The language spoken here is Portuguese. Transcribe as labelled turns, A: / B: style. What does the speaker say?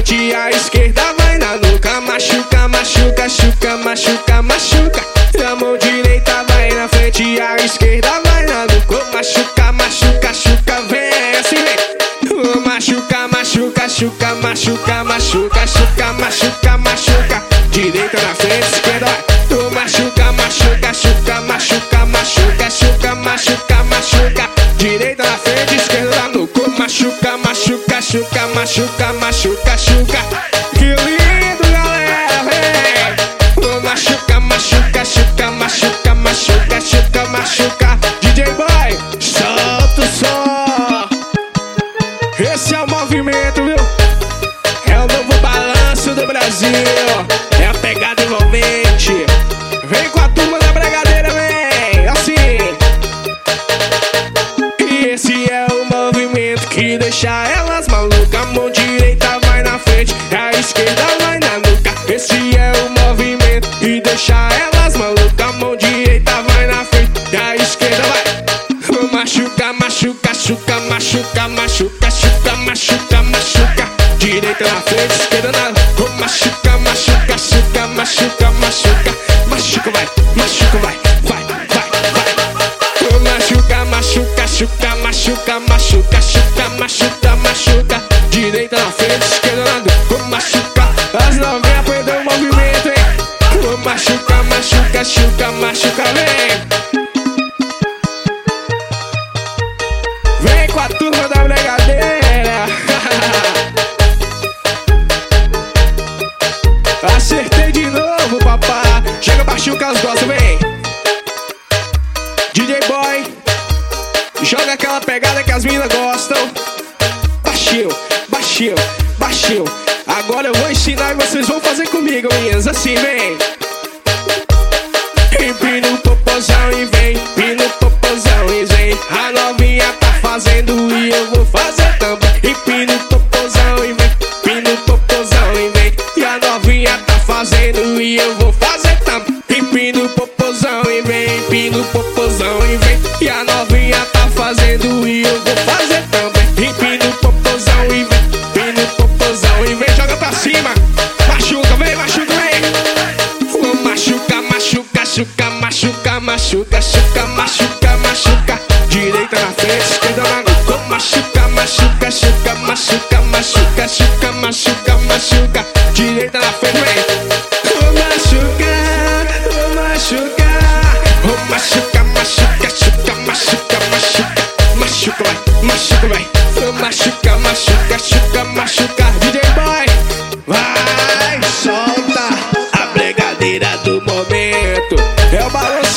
A: frente, a esquerda vai na nuca. Machuca, machuca, machuca, machuca, machuca. A mão direita vai na frente, a esquerda vai na nuca. Machuca, machuca, machuca, vem assim, vem. Machuca, machuca, machuca, machuca, machuca, machuca, machuca, machuca. Direita na frente, esquerda vai. Machuca, machuca, machuca, machuca, machuca, machuca, machuca, machuca. Direita na frente, esquerda na nuca. Machuca, machuca, machuca, machuca, machuca, machuca. Que lindo, galera, vem. Machuca, machuca, machuca, machuca, machuca, machuca, machuca. DJ Boy, solta o som. Esse é o movimento, viu? É o novo balanço do Brasil. É a pegada envolvente. Vem com a turma da bregadeira, vem. Assim. E esse é o movimento que deixa elas malucas. A mão direita vai na frente, a esquerda vai na nuca. Esse é o movimento que deixa elas malucas. A mão direita vai na frente, a esquerda vai. Machuca, machuca, machuca, machuca, machuca, machuca, machuca, machuca. Direita na frente, esquerda na nuca. Machuca, machuca, machuca, machuca, machuca. Machuca, vai, machuca, vai, vai, vai, vai. Machuca, machuca, machuca, machuca, machuca, machuca, machuca, machuca. Direita na frente, esquerda na nuca. Machuca, as novinhas aprendeu o movimento, hein? Machuca, machuca, machuca, machuca, vem. Vem com a turma da bregadeira. Acertei de novo, papá. Chega baixinho que elas gostam, vem. DJ Boy, joga aquela pegada que as meninas gostam. Baixinho, baixinho, baixinho. Agora eu vou ensinar e vocês vão fazer comigo, meninas. Assim, vem. Empina o popozão e vem. Empina o popozão e vem. A novinha tá fazendo e eu vou fazer também. Empina o popozão e vem. Empina o popozão e vem. E a novinha tá fazendo e eu vou fazer também. Empina o popozão e vem. Empina o popozão e vem. E a novinha tá fazendo e eu vou fazer também. Empina o popozão e vem. Empina o popozão e vem. Joga pra cima. Machuca, vem, machuca, vem. Machuca, machuca, machuca, machuca, machuca, machuca, machuca, machuca. Direita na frente, esquerda na nuca. Machuca, machuca, machuca, machuca, machuca, machuca, machuca, machuca. Direita na frente, vem. Machuca, machuca. Machuca, machuca, machuca, machuca, machuca. Machuca, vai, machuca, vai. Machuca, machuca, machuca, machuca. DJ Boy, vai, solta a bregadeira do momento. É o balanço